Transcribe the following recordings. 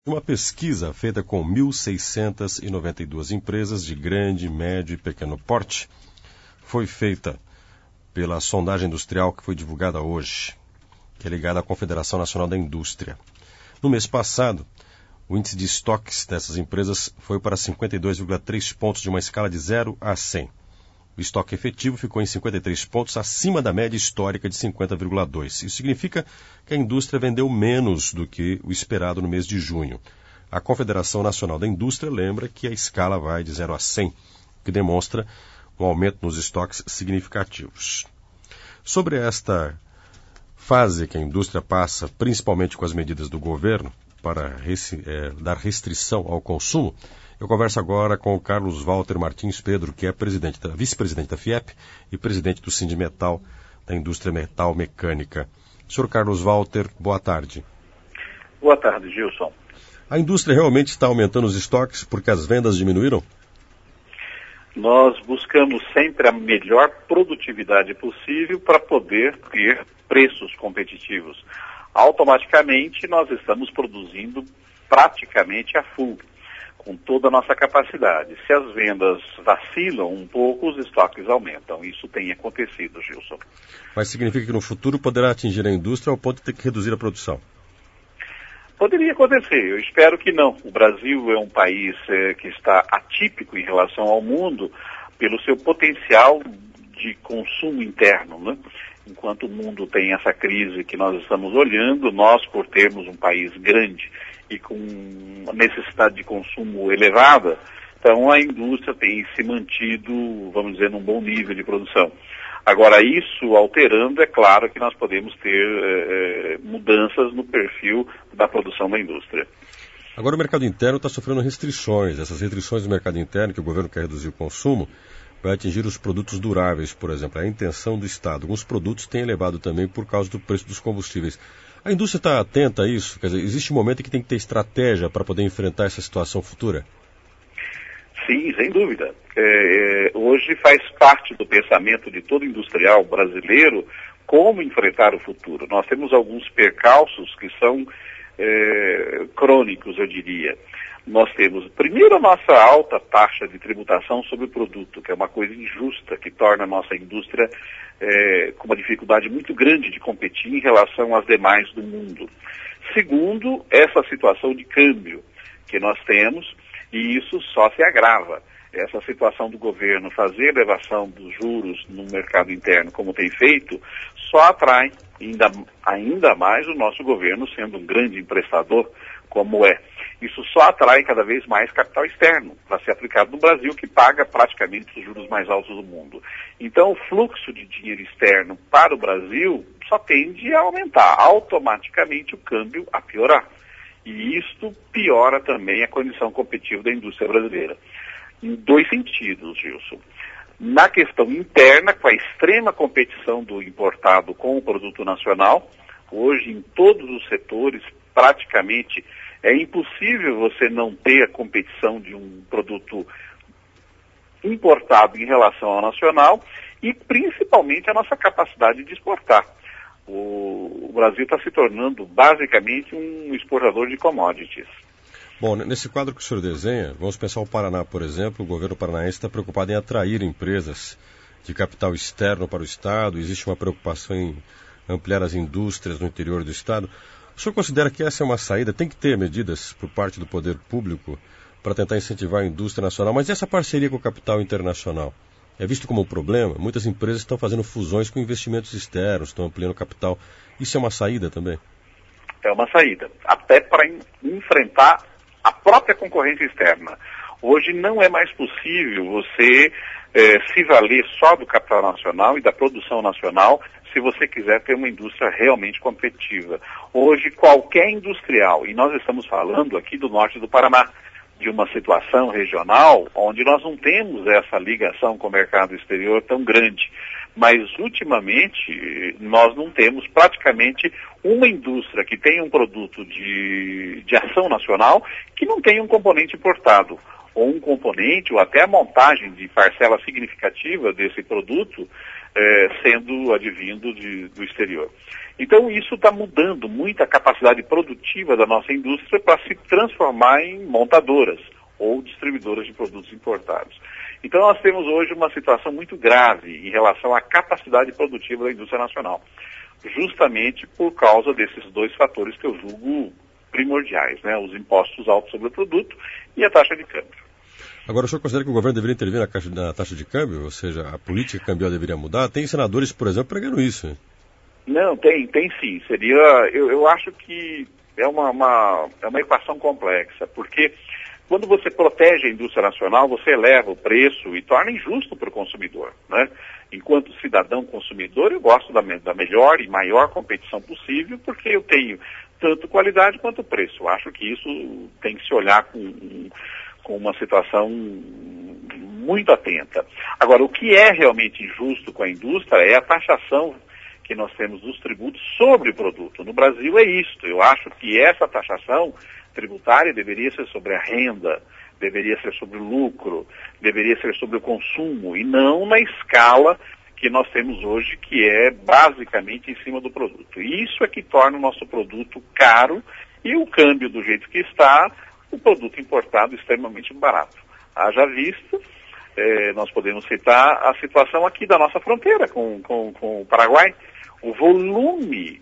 Uma pesquisa feita com 1.692 empresas de grande, médio e pequeno porte foi feita pela sondagem industrial que foi divulgada hoje, que é ligada à Confederação Nacional da Indústria. No mês passado, o índice de estoques dessas empresas foi para 52,3 pontos de uma escala de 0 a 100. O estoque efetivo ficou em 53 pontos, acima da média histórica de 50,2. Isso significa que a indústria vendeu menos do que o esperado no mês de junho. A Confederação Nacional da Indústria lembra que a escala vai de 0 a 100, o que demonstra um aumento nos estoques significativos. Sobre esta fase que a indústria passa, principalmente com as medidas do governo para dar restrição ao consumo, eu converso agora com o Carlos Walter Martins Pedro, que é vice-presidente da FIEP e presidente do Sindimetal, da indústria metal mecânica. Senhor Carlos Walter, boa tarde. Boa tarde, Gilson. A indústria realmente está aumentando os estoques porque as vendas diminuíram? Nós buscamos sempre a melhor produtividade possível para poder ter preços competitivos. Automaticamente, nós estamos produzindo praticamente a full, com toda a nossa capacidade. Se as vendas vacilam um pouco, os estoques aumentam. Isso tem acontecido, Gilson. Mas significa que no futuro poderá atingir a indústria ao ponto de ter que reduzir a produção? Poderia acontecer, eu espero que não. O Brasil é um país que está atípico em relação ao mundo pelo seu potencial de consumo interno, né? Enquanto o mundo tem essa crise que nós estamos olhando, nós, por termos um país grande e com necessidade de consumo elevada, então a indústria tem se mantido, vamos dizer, num bom nível de produção. Agora, isso alterando, é claro que nós podemos ter mudanças no perfil da produção da indústria. Agora o mercado interno está sofrendo restrições. Essas restrições do mercado interno, que o governo quer reduzir o consumo, vai atingir os produtos duráveis, por exemplo. É a intenção do Estado. Alguns produtos têm elevado também por causa do preço dos combustíveis. A indústria está atenta a isso? Quer dizer, existe um momento em que tem que ter estratégia para poder enfrentar essa situação futura? Sim, sem dúvida. Hoje faz parte do pensamento de todo industrial brasileiro como enfrentar o futuro. Nós temos alguns percalços que são crônicos, eu diria. Nós temos, primeiro, a nossa alta taxa de tributação sobre o produto, que é uma coisa injusta, que torna a nossa indústria com uma dificuldade muito grande de competir em relação às demais do mundo. Segundo, essa situação de câmbio que nós temos, e isso só se agrava. Essa situação do governo fazer elevação dos juros no mercado interno, como tem feito, só atrai ainda mais o nosso governo, sendo um grande emprestador, como é. Isso só atrai cada vez mais capital externo para ser aplicado no Brasil, que paga praticamente os juros mais altos do mundo. Então, o fluxo de dinheiro externo para o Brasil só tende a aumentar, automaticamente o câmbio a piorar. E isto piora também a condição competitiva da indústria brasileira. Em dois sentidos, Gilson. Na questão interna, com a extrema competição do importado com o produto nacional, hoje em todos os setores, praticamente, é impossível você não ter a competição de um produto importado em relação ao nacional e principalmente a nossa capacidade de exportar. O Brasil está se tornando basicamente um exportador de commodities. Bom, nesse quadro que o senhor desenha, vamos pensar o Paraná, por exemplo. O governo paranaense está preocupado em atrair empresas de capital externo para o Estado. Existe uma preocupação em ampliar as indústrias no interior do Estado. O senhor considera que essa é uma saída? Tem que ter medidas por parte do poder público para tentar incentivar a indústria nacional, mas essa parceria com o capital internacional é visto como um problema? Muitas empresas estão fazendo fusões com investimentos externos, estão ampliando o capital. Isso é uma saída também? É uma saída, até para enfrentar a própria concorrência externa. Hoje não é mais possível você se valer só do capital nacional e da produção nacional se você quiser ter uma indústria realmente competitiva. Hoje, qualquer industrial, e nós estamos falando aqui do norte do Paraná, de uma situação regional onde nós não temos essa ligação com o mercado exterior tão grande. Mas, ultimamente, nós não temos praticamente uma indústria que tenha um produto de ação nacional que não tenha um componente importado. ou um componente, ou até a montagem de parcela significativa desse produto sendo advindo do exterior. Então isso está mudando muito a capacidade produtiva da nossa indústria para se transformar em montadoras ou distribuidoras de produtos importados. Então nós temos hoje uma situação muito grave em relação à capacidade produtiva da indústria nacional, justamente por causa desses dois fatores que eu julgo primordiais, né? Os impostos altos sobre o produto e a taxa de câmbio. Agora, o senhor considera que o governo deveria intervir na taxa de câmbio? Ou seja, a política cambial deveria mudar? Tem senadores, por exemplo, pregando isso, hein? Não, tem sim. Eu acho que é uma equação complexa, porque quando você protege a indústria nacional, você eleva o preço e torna injusto para o consumidor, né? Enquanto cidadão consumidor, eu gosto da melhor e maior competição possível, porque eu tenho tanto qualidade quanto preço. Eu acho que isso tem que se olhar com uma situação muito atenta. Agora, o que é realmente injusto com a indústria é a taxação que nós temos dos tributos sobre o produto. No Brasil é isto. Eu acho que essa taxação tributária deveria ser sobre a renda, deveria ser sobre o lucro, deveria ser sobre o consumo, e não na escala que nós temos hoje, que é basicamente em cima do produto. Isso é que torna o nosso produto caro e o câmbio do jeito que está, o produto importado extremamente barato. Haja vista, nós podemos citar a situação aqui da nossa fronteira com o Paraguai. O volume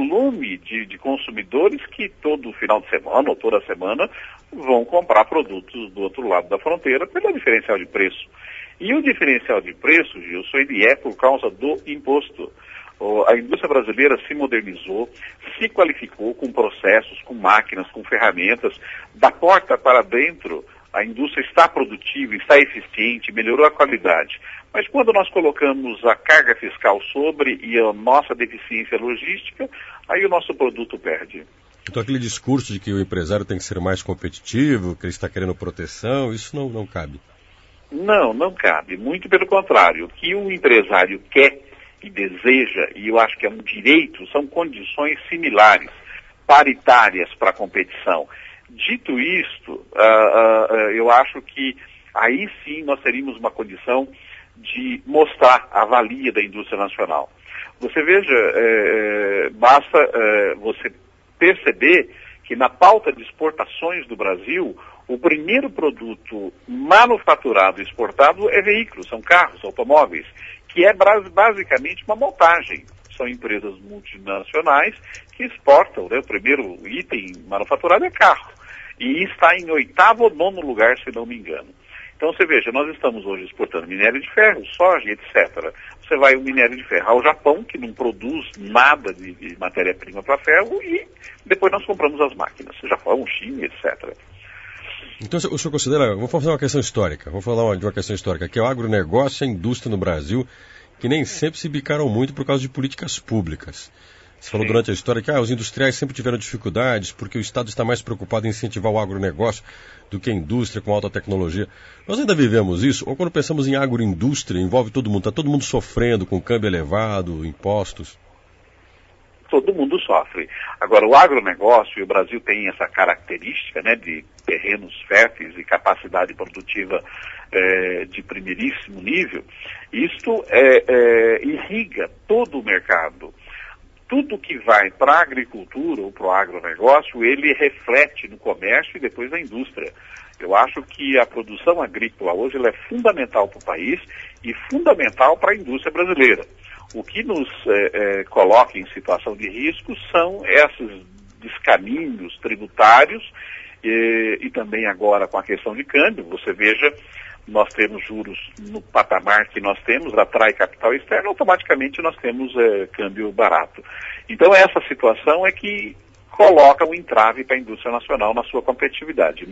de consumidores que todo final de semana ou toda semana vão comprar produtos do outro lado da fronteira pelo diferencial de preço. E o diferencial de preço, Gilson, ele é por causa do imposto. A indústria brasileira se modernizou, se qualificou com processos, com máquinas, com ferramentas. Da porta para dentro, a indústria está produtiva, está eficiente, melhorou a qualidade. Mas quando nós colocamos a carga fiscal sobre e a nossa deficiência logística, aí o nosso produto perde. Então aquele discurso de que o empresário tem que ser mais competitivo, que ele está querendo proteção, isso não cabe. Não cabe. Muito pelo contrário. O que o empresário quer e deseja, e eu acho que é um direito, são condições similares, paritárias para a competição. Dito isto, eu acho que aí sim nós teríamos uma condição de mostrar a valia da indústria nacional. Você veja, basta você perceber que na pauta de exportações do Brasil, o primeiro produto manufaturado e exportado é veículos, são carros, automóveis, que é basicamente uma montagem. São empresas multinacionais que exportam, né? O primeiro item manufaturado é carro. E está em 8º ou 9º lugar, se não me engano. Então você veja, nós estamos hoje exportando minério de ferro, soja, etc. Você vai o minério de ferro ao Japão, que não produz nada de matéria-prima para ferro, e depois nós compramos as máquinas. Japão, China, etc. Então o senhor considera, vamos fazer uma questão histórica, vamos falar de uma questão histórica, que é o agronegócio e a indústria no Brasil, que nem sempre se bicaram muito por causa de políticas públicas. Você falou durante a história que os industriais sempre tiveram dificuldades porque o Estado está mais preocupado em incentivar o agronegócio do que a indústria com alta tecnologia. Nós ainda vivemos isso? Ou quando pensamos em agroindústria, envolve todo mundo, está todo mundo sofrendo com câmbio elevado, impostos? Todo mundo sofre. Agora, o agronegócio, e o Brasil tem essa característica, né, de terrenos férteis e capacidade produtiva de primeiríssimo nível, isto irriga todo o mercado. Tudo que vai para a agricultura ou para o agronegócio, ele reflete no comércio e depois na indústria. Eu acho que a produção agrícola hoje ela é fundamental para o país e fundamental para a indústria brasileira. O que nos coloca em situação de risco são esses descaminhos tributários e também agora com a questão de câmbio. Você veja, nós temos juros no patamar que nós temos, atrai capital externo, automaticamente nós temos câmbio barato. Então essa situação é que coloca um entrave para a indústria nacional na sua competitividade.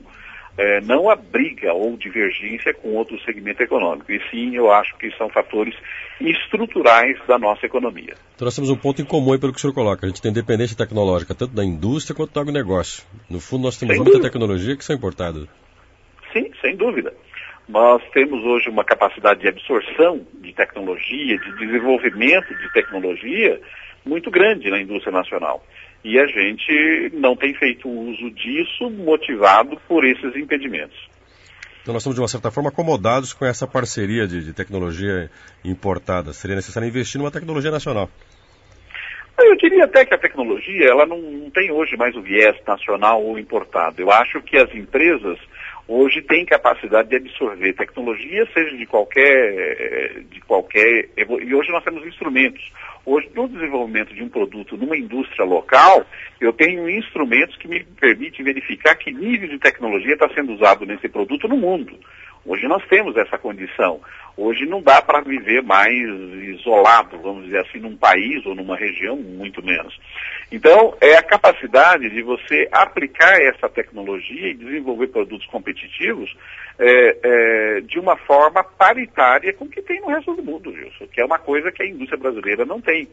Não a briga ou divergência com outro segmento econômico. E sim, eu acho que são fatores estruturais da nossa economia. Então nós temos um ponto em comum aí pelo que o senhor coloca. A gente tem dependência tecnológica tanto da indústria quanto do agronegócio. No fundo nós temos muita tecnologia que são importadas. Sim, sem dúvida. Nós temos hoje uma capacidade de absorção de tecnologia, de desenvolvimento de tecnologia muito grande na indústria nacional. E a gente não tem feito uso disso motivado por esses impedimentos. Então nós estamos, de uma certa forma, acomodados com essa parceria de tecnologia importada. Seria necessário investir numa tecnologia nacional. Eu diria até que a tecnologia, ela não tem hoje mais o viés nacional ou importado. Eu acho que as empresas hoje têm capacidade de absorver tecnologia, seja de qualquer... E hoje nós temos instrumentos. Hoje, no desenvolvimento de um produto numa indústria local, eu tenho instrumentos que me permitem verificar que nível de tecnologia está sendo usado nesse produto no mundo. Hoje nós temos essa condição. Hoje não dá para viver mais isolado, vamos dizer assim, num país ou numa região, muito menos. Então, é a capacidade de você aplicar essa tecnologia e desenvolver produtos competitivos de uma forma paritária com o que tem no resto do mundo, Gilson, que é uma coisa que a indústria brasileira não tem.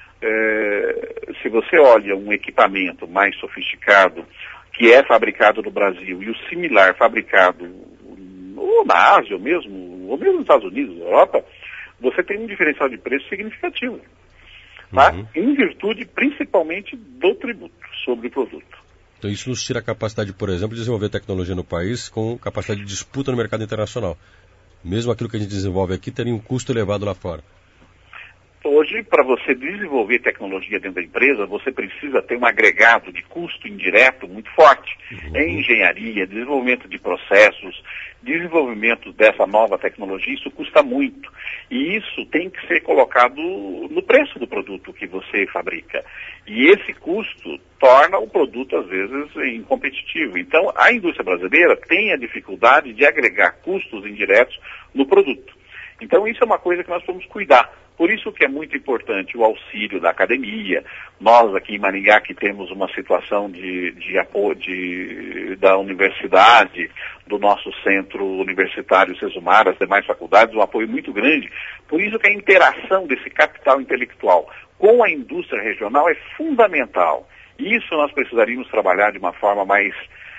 Se você olha um equipamento mais sofisticado que é fabricado no Brasil e o similar fabricado ou na Ásia ou mesmo nos Estados Unidos, na Europa, você tem um diferencial de preço significativo. Tá? Em virtude principalmente do tributo sobre o produto. Então isso nos tira a capacidade, por exemplo, de desenvolver tecnologia no país com capacidade de disputa no mercado internacional. Mesmo aquilo que a gente desenvolve aqui teria um custo elevado lá fora. Hoje, para você desenvolver tecnologia dentro da empresa, você precisa ter um agregado de custo indireto muito forte. Em engenharia, desenvolvimento de processos, desenvolvimento dessa nova tecnologia, isso custa muito. E isso tem que ser colocado no preço do produto que você fabrica. E esse custo torna o produto, às vezes, incompetitivo. Então, a indústria brasileira tem a dificuldade de agregar custos indiretos no produto. Então, isso é uma coisa que nós vamos cuidar. Por isso que é muito importante o auxílio da academia. Nós aqui em Maringá que temos uma situação de apoio da universidade, do nosso centro universitário Sesumar, as demais faculdades, um apoio muito grande. Por isso que a interação desse capital intelectual com a indústria regional é fundamental. Isso nós precisaríamos trabalhar de uma forma mais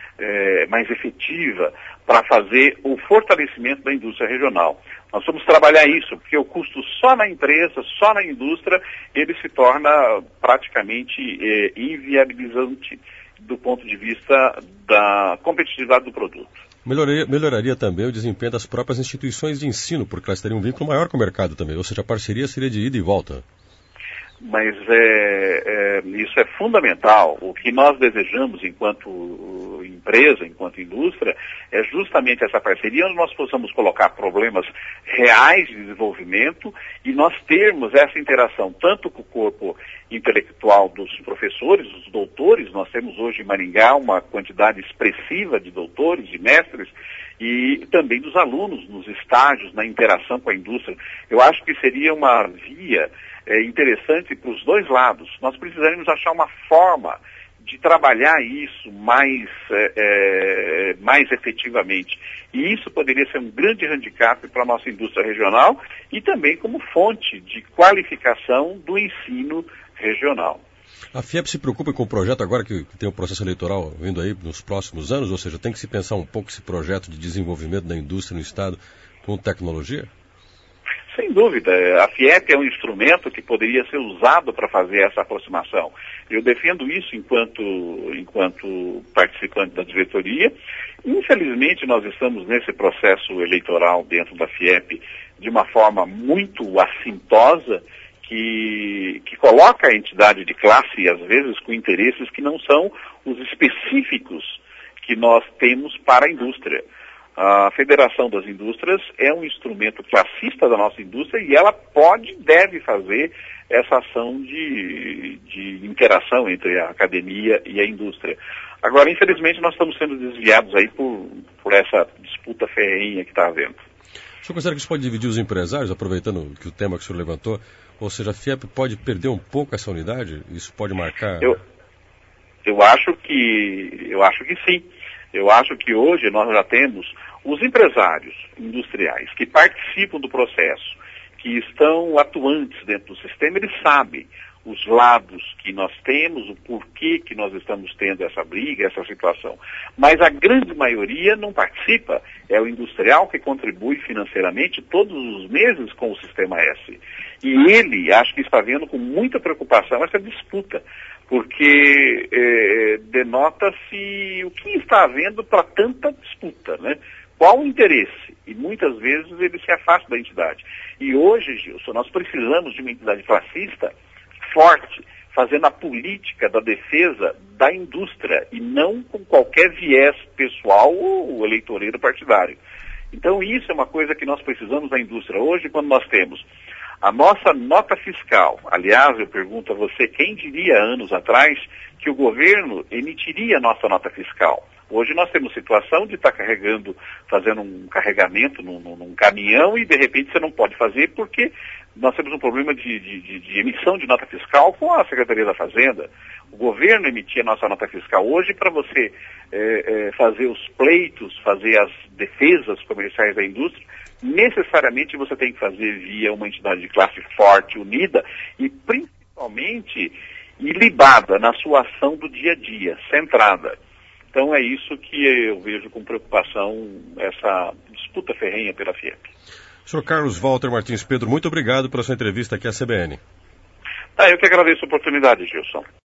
efetiva para fazer o fortalecimento da indústria regional. Nós vamos trabalhar isso, porque o custo só na empresa, só na indústria, ele se torna praticamente inviabilizante do ponto de vista da competitividade do produto. Melhoraria também o desempenho das próprias instituições de ensino, porque elas teriam um vínculo maior com o mercado também, ou seja, a parceria seria de ida e volta. Mas isso é fundamental. O que nós desejamos enquanto empresa, enquanto indústria, é justamente essa parceria onde nós possamos colocar problemas reais de desenvolvimento e nós termos essa interação tanto com o corpo intelectual dos professores, dos doutores. Nós temos hoje em Maringá uma quantidade expressiva de doutores, de mestres, e também dos alunos nos estágios, na interação com a indústria. Eu acho que seria uma via interessante para os dois lados. Nós precisaríamos achar uma forma de trabalhar isso mais efetivamente. E isso poderia ser um grande handicap para a nossa indústria regional e também como fonte de qualificação do ensino regional. A FIEP se preocupa com o projeto agora que tem o processo eleitoral vindo aí nos próximos anos, ou seja, tem que se pensar um pouco esse projeto de desenvolvimento da indústria no Estado com tecnologia? Sem dúvida, a FIEP é um instrumento que poderia ser usado para fazer essa aproximação. Eu defendo isso enquanto participante da diretoria. Infelizmente, nós estamos nesse processo eleitoral dentro da FIEP de uma forma muito assintosa, que coloca a entidade de classe, às vezes, com interesses que não são os específicos que nós temos para a indústria. A Federação das Indústrias é um instrumento classista da nossa indústria e ela pode e deve fazer essa ação de interação entre a academia e a indústria. Agora, infelizmente, nós estamos sendo desviados aí por essa disputa ferrenha que está havendo. O senhor considera que isso pode dividir os empresários, aproveitando que o tema que o senhor levantou? Ou seja, a FIEP pode perder um pouco essa unidade? Isso pode marcar... Eu acho que sim. Eu acho que hoje nós já temos os empresários industriais que participam do processo, que estão atuantes dentro do sistema, eles sabem os lados que nós temos, o porquê que nós estamos tendo essa briga, essa situação. Mas a grande maioria não participa. É o industrial que contribui financeiramente todos os meses com o Sistema S. E ele, acho que está vendo com muita preocupação essa disputa, porque denota-se o que está havendo para tanta disputa, né? qual o interesse? E muitas vezes ele se afasta da entidade. E hoje, Gilson, nós precisamos de uma entidade classista forte, fazendo a política da defesa da indústria e não com qualquer viés pessoal ou eleitoreiro partidário. Então isso é uma coisa que nós precisamos da indústria. Hoje, quando nós temos a nossa nota fiscal, aliás, eu pergunto a você, quem diria anos atrás que o governo emitiria a nossa nota fiscal? Hoje nós temos situação de estar fazendo um carregamento num caminhão e de repente você não pode fazer porque nós temos um problema de emissão de nota fiscal com a Secretaria da Fazenda. O governo emitia a nossa nota fiscal hoje para você fazer os pleitos, fazer as defesas comerciais da indústria. Necessariamente você tem que fazer via uma entidade de classe forte, unida e principalmente ilibada na sua ação do dia a dia, centrada. Então é isso que eu vejo com preocupação, essa disputa ferrenha pela FIEP. Sr. Carlos Walter Martins Pedro, muito obrigado pela sua entrevista aqui à CBN. Eu que agradeço a oportunidade, Gilson.